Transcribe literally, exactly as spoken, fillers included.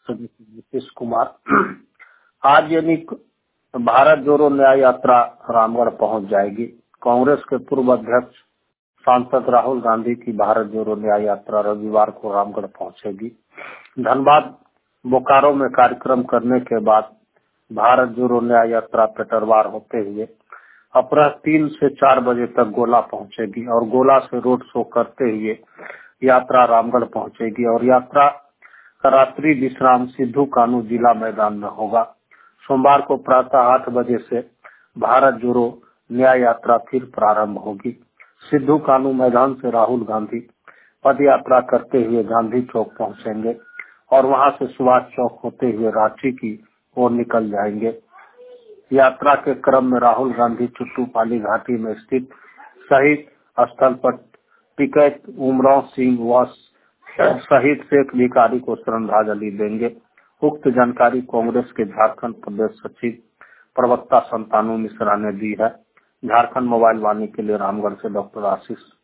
सदस्य नीतीश कुमार आज यानी भारत जोड़ो न्याय यात्रा रामगढ़ पहुंच जाएगी। कांग्रेस के पूर्व अध्यक्ष सांसद राहुल गांधी की भारत जोड़ो न्याय यात्रा रविवार को रामगढ़ पहुंचेगी। धनबाद बोकारो में कार्यक्रम करने के बाद भारत जोड़ो न्याय यात्रा पेटरवार होते हुए अपराह तीन से चार बजे तक गोला पहुंचेगी और गोला से रोड शो करते हुए यात्रा रामगढ़ पहुंचेगी और यात्रा का रात्रि विश्राम सिद्धू कानू जिला मैदान में होगा। सोमवार को प्रातः आठ बजे से भारत जोड़ो न्याय यात्रा फिर प्रारंभ होगी। सिद्धू कानू मैदान से राहुल गांधी पद यात्रा करते हुए गांधी चौक पहुंचेंगे और वहां से सुभाष चौक होते हुए रांची की ओर निकल जाएंगे। यात्रा के क्रम में राहुल गांधी चुट्टूपाली घाटी में स्थित शहीद स्थल पर टिकैत उमराव सिंह व शहीद शेख भिखारी को श्रद्धांजलि देंगे। उक्त जानकारी कांग्रेस के झारखंड प्रदेश सचिव प्रवक्ता संतानु मिश्रा ने दी है। झारखंड मोबाइल वाणी के लिए रामगढ़ से डॉक्टर आशीष।